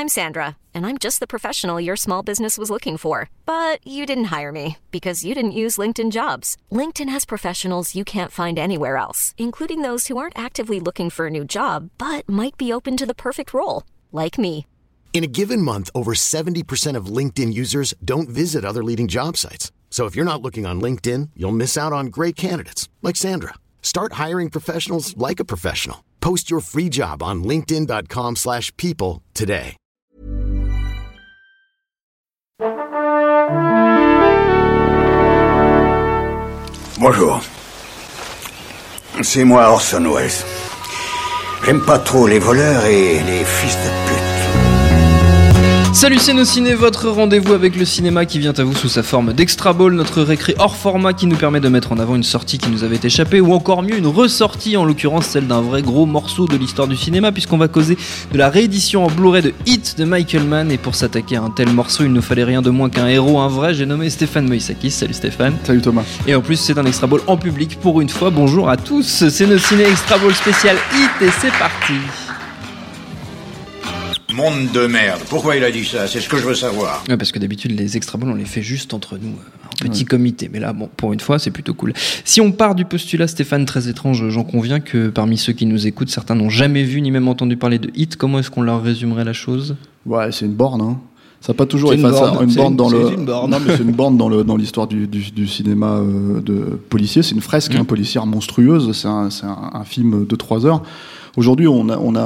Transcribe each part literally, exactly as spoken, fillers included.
I'm Sandra, and I'm just the professional your small business was looking for. But you didn't hire me because you didn't use LinkedIn Jobs. LinkedIn has professionals you can't find anywhere else, including those who aren't actively looking for a new job, but might be open to the perfect role, like me. In a given month, over seventy percent of LinkedIn users don't visit other leading job sites. So if you're not looking on LinkedIn, you'll miss out on great candidates like Sandra. Start hiring professionals like a professional. Post your free job on linkedin.com slash people today. Bonjour. C'est moi Orson Welles. J'aime pas trop les voleurs et les fils de pute. Salut, c'est Nos Ciné, votre rendez-vous avec le cinéma qui vient à vous sous sa forme d'Extra Ball, notre récré hors format qui nous permet de mettre en avant une sortie qui nous avait échappé, ou encore mieux une ressortie, en l'occurrence celle d'un vrai gros morceau de l'histoire du cinéma, puisqu'on va causer de la réédition en Blu-ray de Hit de Michael Mann. Et pour s'attaquer à un tel morceau, il ne fallait rien de moins qu'un héros, un vrai. J'ai nommé Stéphane Moïsakis. Salut Stéphane. Salut Thomas. Et en plus c'est un Extra Ball en public pour une fois. Bonjour à tous, c'est Nos Ciné Extra Ball spécial Hit et c'est parti. Monde de merde. Pourquoi il a dit ça? C'est ce que je veux savoir. Ouais, parce que d'habitude, les Extra Balls, on les fait juste entre nous, en petit ouais. comité. Mais là, bon, pour une fois, c'est plutôt cool. Si on part du postulat, Stéphane, très étrange, j'en conviens que parmi ceux qui nous écoutent, certains n'ont jamais vu ni même entendu parler de Hit. Comment est-ce qu'on leur résumerait la chose? Ouais, c'est une borne, hein. Ça n'a pas toujours été une, borne, une c'est borne une, dans c'est le. Une borne. Non, mais c'est une borne dans le dans l'histoire du, du, du cinéma euh, de policier. C'est une fresque, mmh. hein, policière monstrueuse. C'est un c'est un, un film de trois heures. Aujourd'hui, on a on a.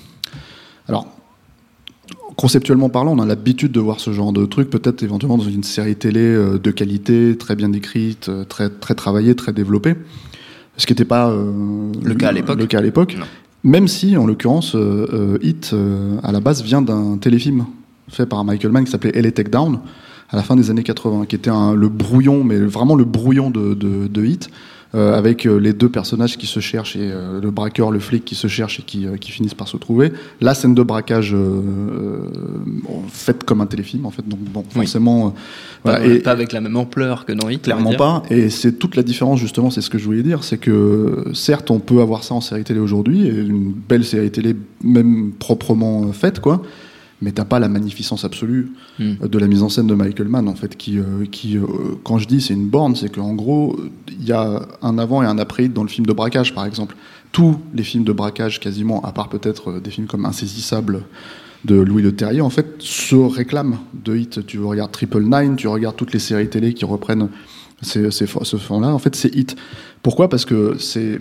Alors. Conceptuellement parlant, on a l'habitude de voir ce genre de truc, peut-être éventuellement dans une série télé de qualité, très bien écrite, très, très travaillée, très développée. Ce qui n'était pas euh, le, cas à l'époque. le cas à l'époque. Non. Même si, en l'occurrence, euh, Hit, euh, à la base, vient d'un téléfilm fait par Michael Mann qui s'appelait L A Takedown, à la fin des années quatre-vingts, qui était un, le brouillon, mais vraiment le brouillon de, de, de Hit. Euh, avec euh, les deux personnages qui se cherchent et euh, le braqueur, le flic qui se cherchent et qui, euh, qui finissent par se trouver. La scène de braquage euh, euh, bon, faite comme un téléfilm en fait, donc bon forcément oui. euh, voilà, pas, et, pas avec la même ampleur que dans Hit, clairement pas. Et c'est toute la différence justement, c'est ce que je voulais dire, c'est que certes on peut avoir ça en série télé aujourd'hui, et une belle série télé même proprement faite quoi. Mais t'as pas la magnificence absolue mm. de la mise en scène de Michael Mann en fait, qui, euh, qui euh, quand je dis c'est une borne, c'est qu'en gros il y a un avant et un après dans le film de braquage par exemple. Tous les films de braquage quasiment, à part peut-être des films comme Insaisissable de Louis Leterrier, en fait se réclament de Hit. Tu regardes Triple Nine, tu regardes toutes les séries télé qui reprennent ces, ces, ce fond-là, en fait c'est Hit. Pourquoi? Parce que c'est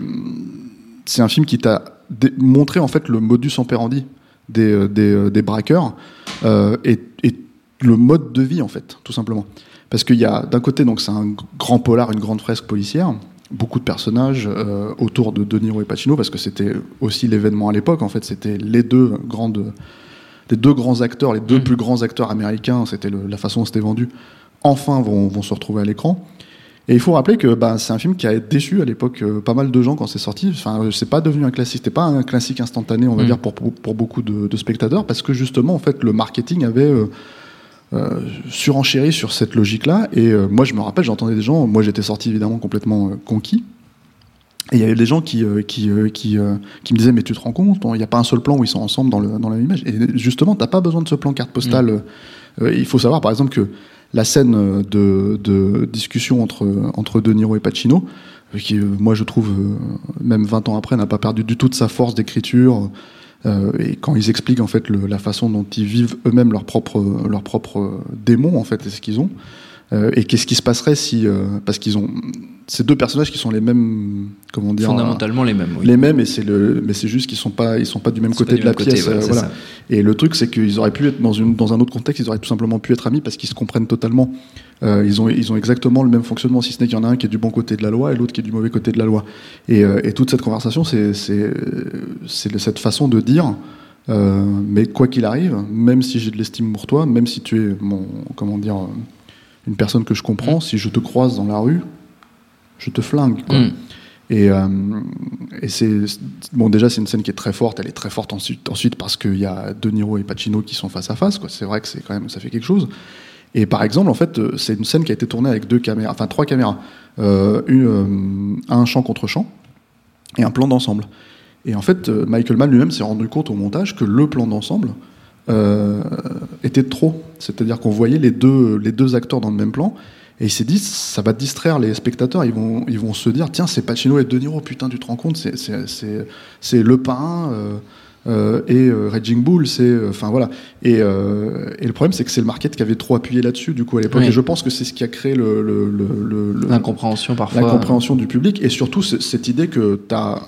c'est un film qui t'a dé- montré en fait le modus operandi Des, des, des braqueurs euh, et, et le mode de vie en fait, tout simplement. Parce qu'il y a d'un côté donc c'est un grand polar, une grande fresque policière, beaucoup de personnages euh, autour de De Niro et Pacino parce que c'était aussi l'événement à l'époque en fait, c'était les deux grandes, les deux grands acteurs, les deux mmh. plus grands acteurs américains, c'était le, la façon dont c'était vendu. Enfin vont, vont se retrouver à l'écran. Et il faut rappeler que bah, c'est un film qui a déçu à l'époque euh, pas mal de gens quand c'est sorti. Enfin, c'est pas devenu un classique, c'était pas un classique instantané, on va mmh. dire, pour, pour, pour beaucoup de, de spectateurs, parce que justement, en fait, le marketing avait euh, euh, surenchéri sur cette logique-là. Et euh, moi, je me rappelle, j'entendais des gens, moi j'étais sorti évidemment complètement euh, conquis, et il y avait des gens qui, euh, qui, euh, qui, euh, qui me disaient, mais tu te rends compte, il n'y a pas un seul plan où ils sont ensemble dans, le, dans la même image. Et justement, t'as pas besoin de ce plan carte postale. Mmh. Euh, il faut savoir, par exemple, que la scène de, de discussion entre, entre De Niro et Pacino, qui, moi, je trouve, même vingt ans après, n'a pas perdu du tout de sa force d'écriture. Euh, et quand ils expliquent, en fait, le, la façon dont ils vivent eux-mêmes leurs propres, leurs propres démons, en fait, et ce qu'ils ont. Euh, et qu'est-ce qui se passerait si... Euh, parce qu'ils ont... Ces deux personnages qui sont les mêmes... Comment dire, fondamentalement les mêmes, oui. Les mêmes, et c'est le, mais c'est juste qu'ils sont pas, ils sont pas du même côté de la pièce. Côté, ouais, euh, voilà. Et le truc, c'est qu'ils auraient pu être dans, une, dans un autre contexte, ils auraient tout simplement pu être amis parce qu'ils se comprennent totalement. Euh, ils, ont, ils ont exactement le même fonctionnement, si ce n'est qu'il y en a un qui est du bon côté de la loi et l'autre qui est du mauvais côté de la loi. Et, euh, et toute cette conversation, c'est, c'est, c'est cette façon de dire... Euh, mais quoi qu'il arrive, même si j'ai de l'estime pour toi, même si tu es mon, comment dire, une personne que je comprends, mmh. si je te croise dans la rue, je te flingue, quoi. Mmh. Et, euh, et c'est bon, déjà c'est une scène qui est très forte. Elle est très forte ensuite, ensuite parce qu'il y a De Niro et Pacino qui sont face à face, quoi. C'est vrai que c'est quand même, ça fait quelque chose. Et par exemple, en fait, c'est une scène qui a été tournée avec deux caméras, enfin trois caméras, euh, une, euh, un champ contre champ et un plan d'ensemble. Et en fait, Michael Mann lui-même s'est rendu compte au montage que le plan d'ensemble euh, était trop. C'est-à-dire qu'on voyait les deux, les deux acteurs dans le même plan. Et il s'est dit, ça va distraire les spectateurs. Ils vont, ils vont se dire, tiens, c'est Pacino et De Niro, putain, tu te rends compte, c'est, c'est, c'est, c'est Le Parrain euh, euh, et euh, Raging Bull. C'est, enfin euh, voilà. Et, euh, et le problème, c'est que c'est le market qui avait trop appuyé là-dessus, du coup, à l'époque. Oui. Et je pense que c'est ce qui a créé le, le, le, le, l'incompréhension parfois. L'incompréhension du public, et surtout c- cette idée que t'as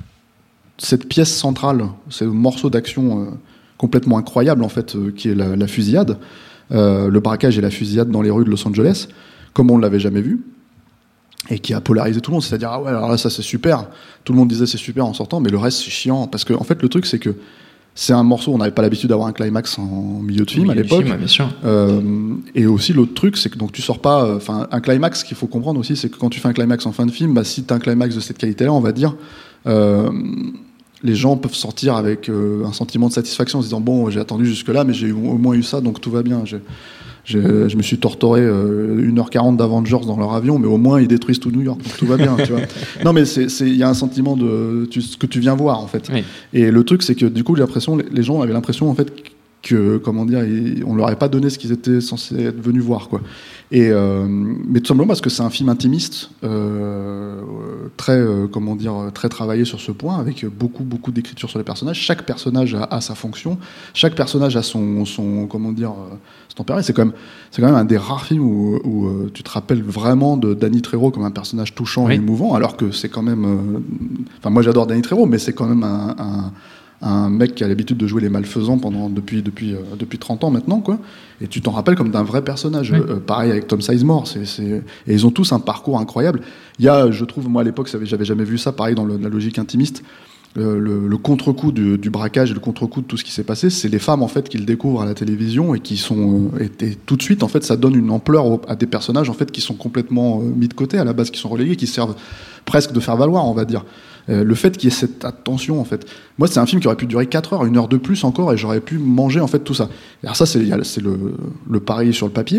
cette pièce centrale, ce morceau d'action euh, complètement incroyable en fait, euh, qui est la, la fusillade, euh, le braquage et la fusillade dans les rues de Los Angeles, comme on ne l'avait jamais vu, et qui a polarisé tout le monde. C'est-à-dire, ah ouais, alors là, ça c'est super. Tout le monde disait c'est super en sortant, mais le reste c'est chiant. Parce que, en fait, le truc, c'est que c'est un morceau, on n'avait pas l'habitude d'avoir un climax en milieu de film à l'époque. Film, bien sûr. Euh, et aussi, l'autre truc, c'est que donc, tu sors pas. Enfin, un climax, ce qu'il faut comprendre aussi, c'est que quand tu fais un climax en fin de film, bah, si tu as un climax de cette qualité-là, on va dire. Euh, les gens peuvent sortir avec euh, un sentiment de satisfaction en se disant bon, j'ai attendu jusque-là, mais j'ai au moins eu ça, donc tout va bien. J'ai, j'ai, je me suis torturé euh, une heure quarante d'Avengers dans leur avion, mais au moins ils détruisent tout New York, donc tout va bien. Tu vois. Non, mais c'est, c'est, il y a un sentiment de tu, ce que tu viens voir en fait. Oui. Et le truc, c'est que du coup, j'ai l'impression, les gens avaient l'impression en fait que, comment dire, ils, on leur avait pas donné ce qu'ils étaient censés être venus voir, quoi. Et euh, mais tout simplement parce que c'est un film intimiste, euh, très, euh, comment dire, très travaillé sur ce point, avec beaucoup, beaucoup d'écriture sur les personnages. Chaque personnage a, a sa fonction, chaque personnage a son, son comment dire, euh, son tempérament. C'est quand même, c'est quand même un des rares films où, où euh, tu te rappelles vraiment de Danny Trejo comme un personnage touchant oui. et émouvant, alors que c'est quand même, enfin euh, moi j'adore Danny Trejo, mais c'est quand même un, un un mec qui a l'habitude de jouer les malfaisants pendant, depuis, depuis, euh, depuis trente ans maintenant, quoi. Et tu t'en rappelles comme d'un vrai personnage. Oui. Euh, pareil avec Tom Sizemore. C'est, c'est... Et ils ont tous un parcours incroyable. Il y a, je trouve, moi à l'époque, j'avais jamais vu ça, pareil dans le, la logique intimiste. Le, le, le contre-coup du, du braquage et le contre-coup de tout ce qui s'est passé, c'est les femmes en fait qui le découvrent à la télévision et qui sont euh, et, et tout de suite en fait ça donne une ampleur au, à des personnages en fait qui sont complètement euh, mis de côté à la base, qui sont relégués, qui servent presque de faire valoir, on va dire. Euh, le fait qu'il y ait cette attention en fait, moi c'est un film qui aurait pu durer quatre heures, une heure de plus encore, et j'aurais pu manger en fait tout ça. Alors ça c'est, c'est le, le pari sur le papier.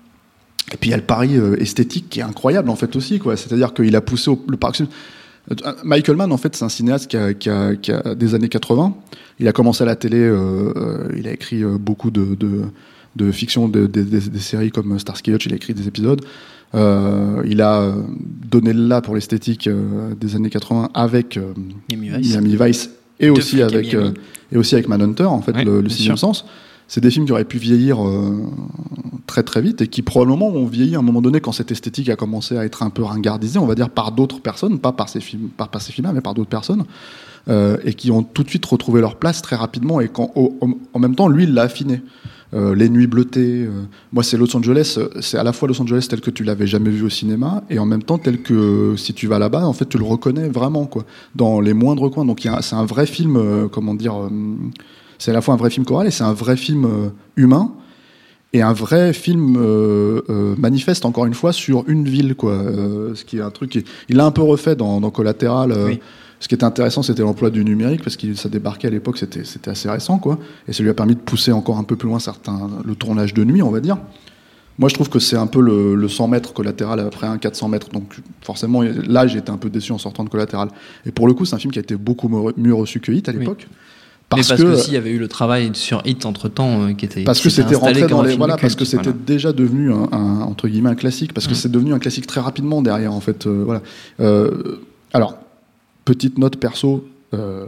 Et puis il y a le pari euh, esthétique qui est incroyable en fait aussi, quoi. C'est-à-dire qu'il a poussé au, le pari. Michael Mann, en fait, c'est un cinéaste qui a, qui a, qui a des années quatre-vingts. Il a commencé à la télé, euh, euh, il a écrit euh, beaucoup de, de, de fiction, de, de, de, des séries comme Starsky Hutch, il a écrit des épisodes. Euh, il a donné le là pour l'esthétique euh, des années quatre-vingts avec euh, Miami Vice et aussi avec, euh, et aussi avec Manhunter, en fait, ouais, le, le sixième sens. C'est des films qui auraient pu vieillir euh, très très vite et qui probablement ont vieilli à un moment donné quand cette esthétique a commencé à être un peu ringardisée, on va dire, par d'autres personnes, pas par ces films, par, par ces films-là, mais par d'autres personnes, euh, et qui ont tout de suite retrouvé leur place très rapidement. Et quand, au, au, en même temps, lui, il l'a affiné. Euh, les nuits bleutées. Euh, moi, c'est Los Angeles. C'est à la fois Los Angeles tel que tu l'avais jamais vu au cinéma, et en même temps tel que si tu vas là-bas, en fait, tu le reconnais vraiment, quoi, dans les moindres coins. Donc, il y a, c'est un vrai film. Euh, comment dire euh, C'est à la fois un vrai film choral et c'est un vrai film euh, humain et un vrai film euh, euh, manifeste, encore une fois, sur une ville, quoi. Euh, ce qui est un truc qui, il l'a un peu refait dans, dans Collateral. Euh, oui. Ce qui était intéressant, c'était l'emploi du numérique, parce que ça débarquait à l'époque, c'était, c'était assez récent, quoi. Et ça lui a permis de pousser encore un peu plus loin certains, le tournage de nuit, on va dire. Moi, je trouve que c'est un peu le, le cent mètres Collateral après un quatre cents mètres. Donc, forcément, là, j'ai été un peu déçu en sortant de Collateral. Et pour le coup, c'est un film qui a été beaucoup mieux reçu que Hit à l'époque. Oui. Parce, parce que, que s'il y avait eu le travail sur Hit entre temps euh, qui était parce que c'était rentré dans les voilà culte, parce que c'était voilà. déjà devenu un, un entre guillemets un classique, parce que mmh. c'est devenu un classique très rapidement derrière, en fait. Euh, voilà. Euh, alors, petite note perso, euh,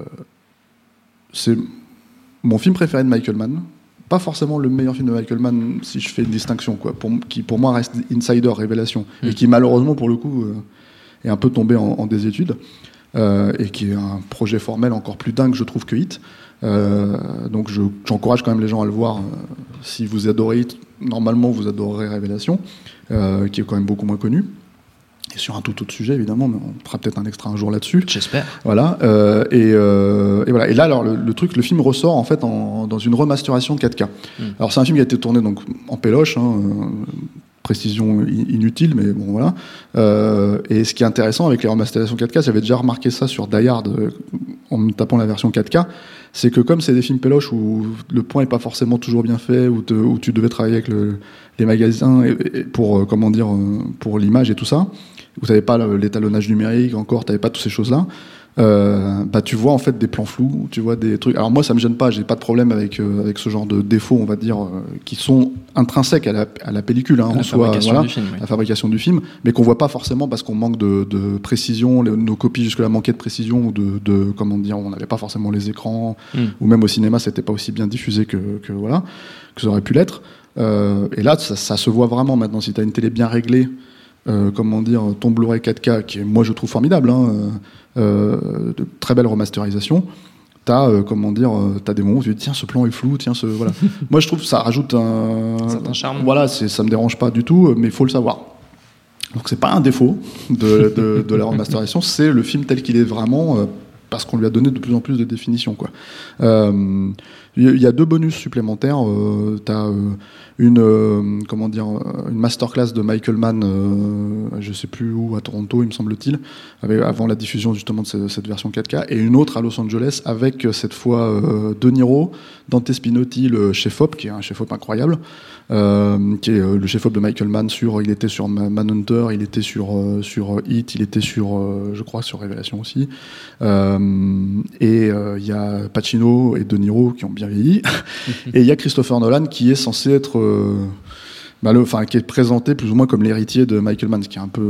c'est mon film préféré de Michael Mann. Pas forcément le meilleur film de Michael Mann, si je fais une distinction, quoi, pour, qui pour moi reste Insider, Révélation, mmh. et qui malheureusement pour le coup euh, est un peu tombé en, en désuétude, euh, et qui est un projet formel encore plus dingue, je trouve, que Hit. Euh, donc je, j'encourage quand même les gens à le voir. Euh, si vous adorez Hit, normalement vous adorerez Révélation, euh, qui est quand même beaucoup moins connu. Et sur un tout autre sujet, évidemment, mais on fera peut-être un extra un jour là-dessus. J'espère. Voilà. Euh, et, euh, et voilà. Et là, alors, le, le truc, le film ressort en fait en, dans une remasterisation de quatre K. Mm. Alors, c'est un film qui a été tourné donc en péloche, hein, euh, précision inutile, mais bon, voilà. Euh, et ce qui est intéressant avec les remasterisations quatre K, j'avais déjà remarqué ça sur Die Hard euh, en me tapant la version quatre K, c'est que comme c'est des films péloches où le point est pas forcément toujours bien fait, où, te, où tu devais travailler avec le, les magasins et, et pour euh, comment dire, euh, pour l'image et tout ça, où t'avais pas l'étalonnage numérique encore, t'avais pas toutes ces choses-là. Euh, bah tu vois en fait des plans flous, tu vois des trucs. Alors moi ça me gêne pas, j'ai pas de problème avec euh, avec ce genre de défauts, on va dire, euh, qui sont intrinsèques à la, à la pellicule, hein, la en soi, fabrication voilà, du film, oui. la fabrication du film, mais qu'on voit pas forcément parce qu'on manque de, de précision, les, nos copies jusque-là manquaient de précision ou de, de comment dire, on n'avait pas forcément les écrans, mm. ou même au cinéma c'était pas aussi bien diffusé que, que voilà, que ça aurait pu l'être. Euh, et là ça, ça se voit vraiment maintenant. Si t'as une télé bien réglée. Euh, comment dire, ton Blu-ray quatre K, qui est, moi je trouve formidable, hein, euh, de très belle remasterisation. T'as, euh, comment dire, euh, t'as des moments où tu dis tiens ce plan est flou, tiens ce voilà. Moi je trouve que ça rajoute un, un certain charme. Voilà, c'est, ça me dérange pas du tout, mais il faut le savoir. Donc c'est pas un défaut de, de, de la remasterisation, c'est le film tel qu'il est vraiment. Euh, parce qu'on lui a donné de plus en plus de définitions, quoi. Euh, il y a deux bonus supplémentaires. Euh, t'as euh, une euh, comment dire une masterclass de Michael Mann, euh, je sais plus où, à Toronto, il me semble-t-il, avec, avant la diffusion justement de cette, cette version quatre K, et une autre à Los Angeles avec cette fois euh, De Niro, Dante Spinotti, le chef-op, qui est un chef-op incroyable, euh, qui est euh, le chef-op de Michael Mann. Sur, il était sur Manhunter, il était sur euh, sur Heat, il était sur, euh, je crois, sur Révélation aussi. Euh, et il euh, y a Pacino et De Niro qui ont bien vieilli. Et il y a Christopher Nolan qui est censé être, euh, bah le, enfin, qui est présenté plus ou moins comme l'héritier de Michael Mann, ce qui est un peu,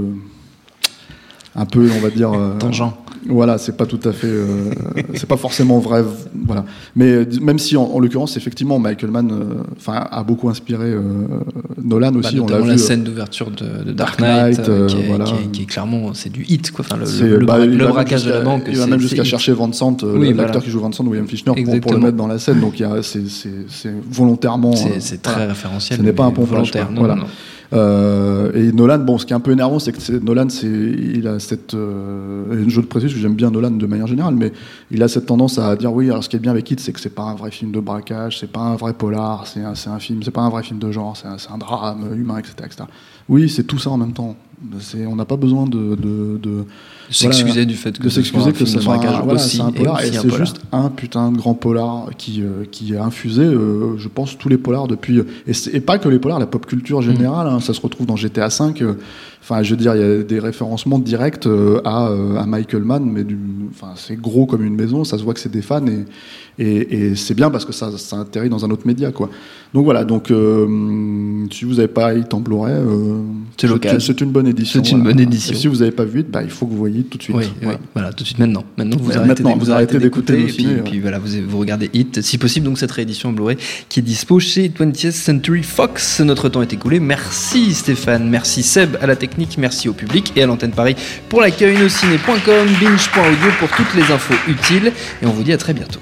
un peu, on va dire, euh, tangent. Voilà, c'est pas tout à fait, euh, c'est pas forcément vrai, voilà. Mais même si en, en l'occurrence, effectivement, Michael Mann, enfin, euh, a beaucoup inspiré euh, Nolan aussi. Bah, on l'a vu. La scène d'ouverture de, de Dark Knight, Knight euh, qui, est, voilà. qui, est, qui est clairement, c'est du hit, quoi. Enfin, le, le, bah, le, le braquage de la banque. Il va même jusqu'à chercher Vincent, euh, oui, l'acteur voilà. qui joue Vincent, William Fichtner, pour, pour le mettre dans la scène. Donc, il y a, c'est, c'est, c'est volontairement. C'est, c'est très voilà. référentiel. Ce n'est pas un pompage. Volontaire. Non, voilà. non, non. Euh, et Nolan, bon, ce qui est un peu énervant, c'est que c'est, Nolan, c'est, il a cette, euh, je le précise, parce que j'aime bien Nolan de manière générale, mais il a cette tendance à dire oui. Alors, ce qui est bien avec Heat, c'est que c'est pas un vrai film de braquage, c'est pas un vrai polar, c'est un, c'est un film, c'est pas un vrai film de genre, c'est un, c'est un drame humain, et cetera, et cetera. Oui, c'est tout ça en même temps. C'est, on n'a pas besoin de, de, de s'excuser voilà, du fait que de ce s'excuser soit un que film ce de soit braquage un, voilà, aussi, c'est un polar, et, et c'est un juste un putain de grand polar qui, euh, qui a infusé, euh, je pense, tous les polars depuis, et, et pas que les polars, la pop culture générale, mmh. hein, ça se retrouve dans G T A cinq, enfin, euh, je veux dire, il y a des référencements directs euh, à, euh, à Michael Mann, mais du, enfin, c'est gros comme une maison, ça se voit que c'est des fans, et, et, et c'est bien parce que ça, ça atterrit dans un autre média, quoi. Donc voilà, donc euh, si vous n'avez pas Heat en Blu-ray, euh, c'est, c'est, c'est une bonne édition. C'est une voilà. bonne édition. Et si vous n'avez pas vu, bah, il faut que vous voyiez tout de suite. Oui, voilà. oui, voilà, tout de suite maintenant. Maintenant, vous, ouais, arrêtez, maintenant, vous, vous arrêtez d'écouter, d'écouter et puis, ciné, ouais. puis voilà, vous, vous regardez Heat, si possible, donc cette réédition en Blu-ray qui est dispo chez twentieth Century Fox. Notre temps est écoulé. Merci Stéphane, merci Seb à la technique, merci au public et à l'antenne Paris pour l'accueil, nosciné point com, binge point audio pour toutes les infos utiles et on vous dit à très bientôt.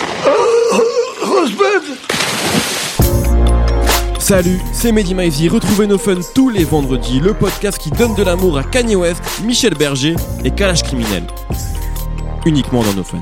Salut, c'est Mehdi Maizy. Retrouvez No Fun tous les vendredis, le podcast qui donne de l'amour à Kanye West, Michel Berger et Kalash Criminel. Uniquement dans No Fun.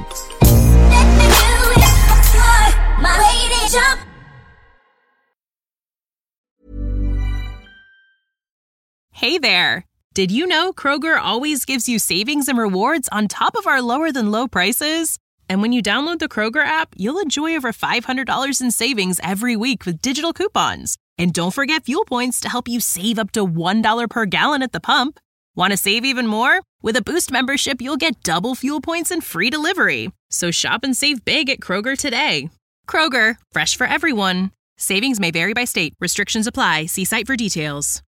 Hey there. Did you know Kroger always gives you savings and rewards on top of our lower than low prices? And when you download the Kroger app, you'll enjoy over five hundred dollars in savings every week with digital coupons. And don't forget fuel points to help you save up to one dollar per gallon at the pump. Want to save even more? With a Boost membership, you'll get double fuel points and free delivery. So shop and save big at Kroger today. Kroger, fresh for everyone. Savings may vary by state. Restrictions apply. See site for details.